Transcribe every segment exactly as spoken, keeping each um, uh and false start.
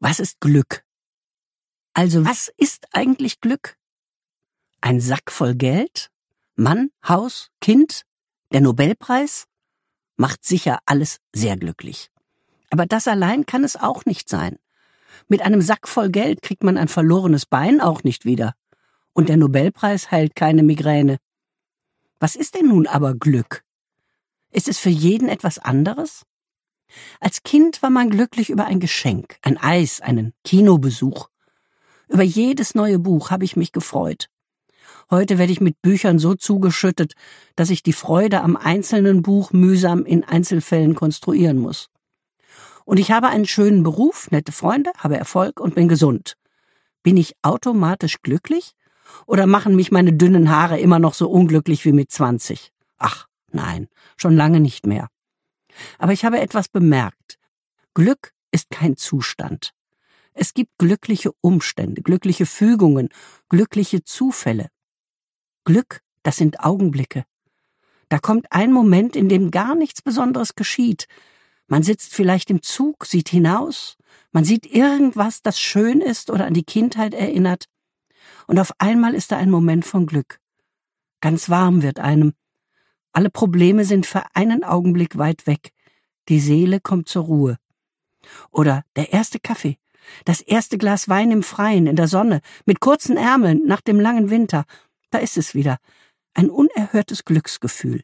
Was ist Glück? Also, was ist eigentlich Glück? Ein Sack voll Geld? Mann, Haus, Kind? Der Nobelpreis? Macht sicher alles sehr glücklich. Aber das allein kann es auch nicht sein. Mit einem Sack voll Geld kriegt man ein verlorenes Bein auch nicht wieder. Und der Nobelpreis heilt keine Migräne. Was ist denn nun aber Glück? Ist es für jeden etwas anderes? Als Kind war man glücklich über ein Geschenk, ein Eis, einen Kinobesuch. Über jedes neue Buch habe ich mich gefreut. Heute werde ich mit Büchern so zugeschüttet, dass ich die Freude am einzelnen Buch mühsam in Einzelfällen konstruieren muss. Und ich habe einen schönen Beruf, nette Freunde, habe Erfolg und bin gesund. Bin ich automatisch glücklich? Oder machen mich meine dünnen Haare immer noch so unglücklich wie mit zwanzig? Ach, nein, schon lange nicht mehr. Aber ich habe etwas bemerkt. Glück ist kein Zustand. Es gibt glückliche Umstände, glückliche Fügungen, glückliche Zufälle. Glück, das sind Augenblicke. Da kommt ein Moment, in dem gar nichts Besonderes geschieht. Man sitzt vielleicht im Zug, sieht hinaus, man sieht irgendwas, das schön ist oder an die Kindheit erinnert. Und auf einmal ist da ein Moment von Glück. Ganz warm wird einem. Alle Probleme sind für einen Augenblick weit weg. Die Seele kommt zur Ruhe. Oder der erste Kaffee, das erste Glas Wein im Freien, in der Sonne, mit kurzen Ärmeln nach dem langen Winter. Da ist es wieder. Ein unerhörtes Glücksgefühl.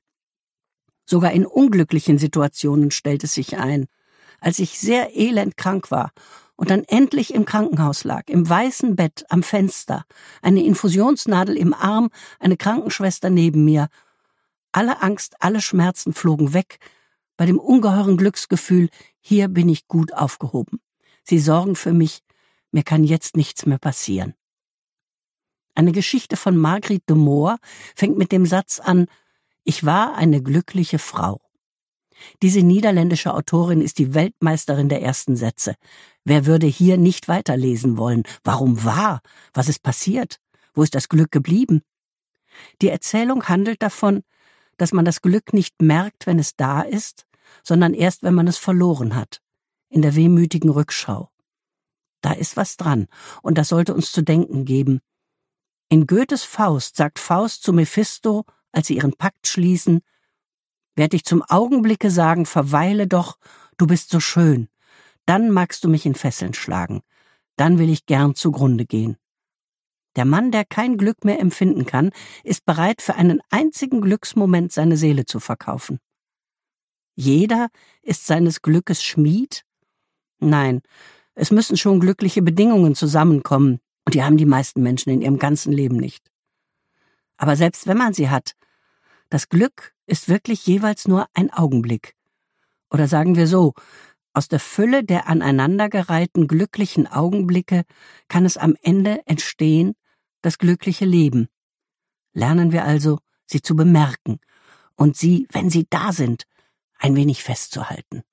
Sogar in unglücklichen Situationen stellt es sich ein. Als ich sehr elend krank war und dann endlich im Krankenhaus lag, im weißen Bett am Fenster, eine Infusionsnadel im Arm, eine Krankenschwester neben mir. Alle Angst, alle Schmerzen flogen weg, bei dem ungeheuren Glücksgefühl, hier bin ich gut aufgehoben. Sie sorgen für mich, mir kann jetzt nichts mehr passieren. Eine Geschichte von Marguerite de Moor fängt mit dem Satz an: Ich war eine glückliche Frau. Diese niederländische Autorin ist die Weltmeisterin der ersten Sätze. Wer würde hier nicht weiterlesen wollen? Warum war? Was ist passiert? Wo ist das Glück geblieben? Die Erzählung handelt davon, dass man das Glück nicht merkt, wenn es da ist, sondern erst, wenn man es verloren hat, in der wehmütigen Rückschau. Da ist was dran, und das sollte uns zu denken geben. In Goethes Faust sagt Faust zu Mephisto, als sie ihren Pakt schließen: Werd ich zum Augenblicke sagen, verweile doch, du bist so schön, dann magst du mich in Fesseln schlagen, dann will ich gern zugrunde gehen. Der Mann, der kein Glück mehr empfinden kann, ist bereit, für einen einzigen Glücksmoment seine Seele zu verkaufen. Jeder ist seines Glückes Schmied? Nein, es müssen schon glückliche Bedingungen zusammenkommen, und die haben die meisten Menschen in ihrem ganzen Leben nicht. Aber selbst wenn man sie hat, das Glück ist wirklich jeweils nur ein Augenblick. Oder sagen wir so, aus der Fülle der aneinandergereihten glücklichen Augenblicke kann es am Ende entstehen, das glückliche Leben. Lernen wir also, sie zu bemerken und sie, wenn sie da sind, ein wenig festzuhalten.